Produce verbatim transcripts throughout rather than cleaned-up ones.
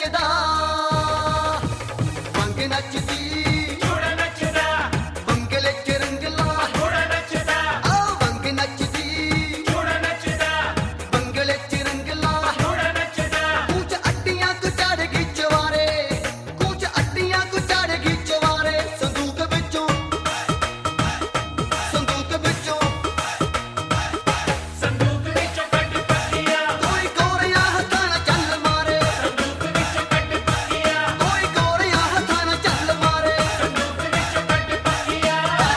ਨੱਚਦਾ ਵੰਗ ਨੱਚਦੀ ਜੋੜਾ ਨੱਚਦਾ ਬੰਗਲੇ ਚ ਰੰਗਲਾ ਜੋੜਾ ਨੱਚਦਾ ਆ ਵੰਗ ਨੱਚਦੀ ਜੋੜਾ ਨੱਚਦਾ ਬੰਗਲੇ ਚ ਰੰਗਲਾ ਜੋੜਾ ਨੱਚਦਾ ਕੁਝ ਅੱਡੀਆਂ ਕੁ ਚੜ ਗਈ ਚਵਾਰੇ ਕੁਝ ਅੱਡੀਆਂ ਕੁ ਚੜ ਗਈ ਚਵਾਰੇ ਸੰਦੂਕ ਵਿੱਚੋਂ ਸੰਦੂਕ ਵਿੱਚੋਂ ਸੰਦੂਕ ਵਿੱਚੋਂ ਕੱਢ ਪੱਕੀਆਂ ਕੋਈ ਗੋਰਿਆਂ ਹੱਥਾਂ ਨਾਲ ਚੱਲ ਮਾਰੇ ਸੰਦੂਕ ਵਿੱਚੋਂ ਕੱਢ ਪੱਕੀਆਂ ਕੋਈ ਗੋਰਿਆਂ ਹੱਥਾਂ ਨਾਲ ਚੱਲ ਮਾਰੇ ਸੰਦੂਕ ਵਿੱਚੋਂ ਕੱਢ ਪੱਕੀਆਂ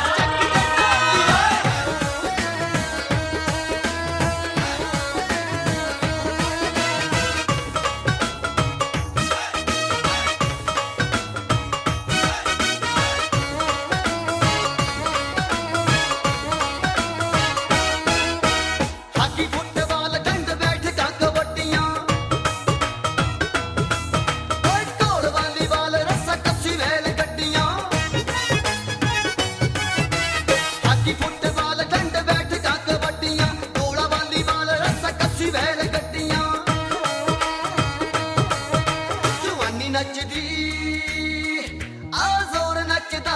ਹਾਕੀ ਫੁੱਟਬਾਲ ਡੰਡ ਬੈਠਕਾਂ ਕਬੱਡੀਆਂ ਓਏ ਢੋਲ ਵਾਲੀਬਾਲ ਰੱਸਾ ਕੱਸੀ ਰੈਲ ਗੱਡੀਆਂ ਹਾਕੀ ਫੁੱਟਬਾਲ ਡੰਡ ਬੈਠਕਾਂ ਕਬੱਡੀਆਂ ਢੋਲ ਵਾਲੀਬਾਲ ਰੱਸਾ ਕੱਸੀ ਰੈਲ ਗੱਡੀਆਂ ਜਵਾਨੀ ਨੱਚਦੀ ਆ ਜ਼ੋਰ ਨੱਚਦਾ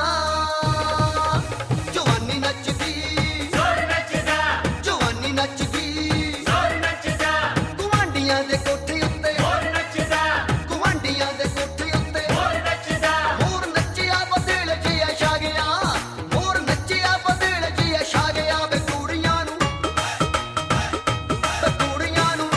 ਜਵਾਨੀ ਨੱਚਦੀ ਜੋੜ ਨੱਚਦਾ ਜਵਾਨੀ ਨੱਚਦੀ ਜੋੜ ਨੱਚਦਾ ਗੁਆਂਢੀਆਂ ਦੇ ਕੋਠੇ ਉੱਤੇ ਹੋਰ ਨੱਚਦਾ ਗੁਆਂਢੀਆਂ ਦੇ ਕੋਠੇ ਉੱਤੇ ਹੋਰ ਨੱਚਦਾ ਹੋਰ ਨੱਚਿਆ ਬਦਲ ਜਿਹਾ ਛਾ ਗਿਆ ਹੋਰ ਨੱਚਿਆ ਬਦਲ ਜਿਹਾ ਛਾ ਗਿਆ ਵੇ ਕੁੜੀਆਂ ਨੂੰ ਵੇ ਕੁੜੀਆਂ ਨੂੰ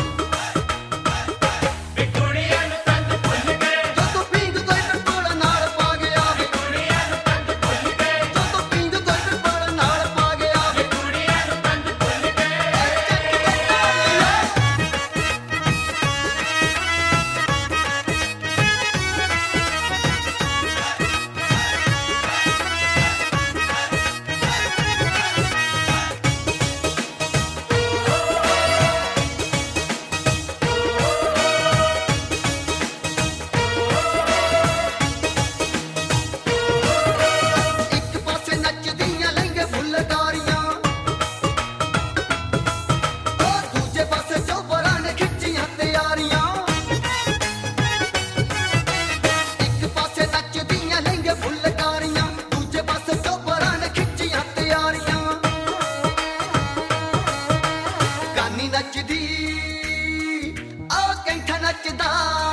ਵੇ ਕੁੜੀਆਂ ਨੂੰ ਤੰਗ ਭੁੱਲ ਗਏ ਜਦੋਂ ਪੀਂਗ ਕੋਈ ਪਿਰਪਲ ਨਾਲ ਪਾ ਗਿਆ ਵੇ ਕੁੜੀਆਂ ਨੂੰ ਤੰਗ ਭੁੱਲ ਗਏ ਜਦੋਂ ਪੀਂਗ ਕੋਈ ਪਿਰਪਲ ਨਾਲ ਪਾ ਗਿਆ ਵੇ ਕੁੜੀਆਂ ਨੂੰ ਤੰਗ ਭੁੱਲ ਗਏ ਇੱਕ ਪਾਸੇ ਨੱਚਦੀਆਂ ਲਹਿੰਗੇ ਫੁੱਲਕਾਰੀਆਂ ਉਹ ਦੂਜੇ ਪਾਸੇ ਚੌਬਰਾਂ ਨੇ ਖਿੱਚੀਆਂ ਤਿਆਰੀਆਂ ਇੱਕ ਪਾਸੇ ਨੱਚਦੀਆਂ ਲਹਿੰਗੇ ਫੁੱਲਕਾਰੀਆਂ ਦੂਜੇ ਪਾਸੇ ਚੌਬਰਾਂ ਨੇ ਖਿੱਚੀਆਂ ਤਿਆਰੀਆਂ ਗਾਨੀ ਨੱਚਦੀ ਆ ਕੈਂਠਾ ਨੱਚਦਾ